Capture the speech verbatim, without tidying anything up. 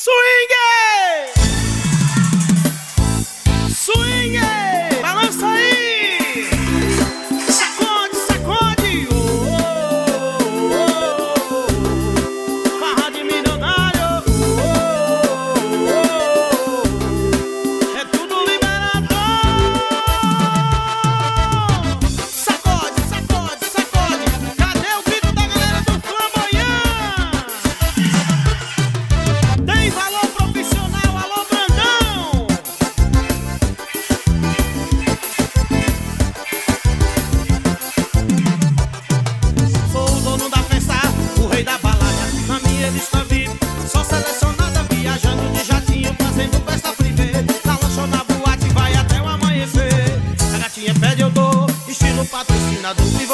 Swing! Swing! Balança aí! Sacode, sacode! Oh, oh, oh, oh. Farra de milionário! Oh, oh, oh. É tudo liberado! Sacode, sacode, sacode! Cadê o grito da galera do Flamboyant? Tem valor profissional, alô Brandão! Sou o dono da festa, o rei da balada. Na minha lista V I P, só selecionada, viajando de jatinho, fazendo festa privê. Na lanchona, boate, vai até o amanhecer. A gatinha pede, eu dou, estilo patrocinador.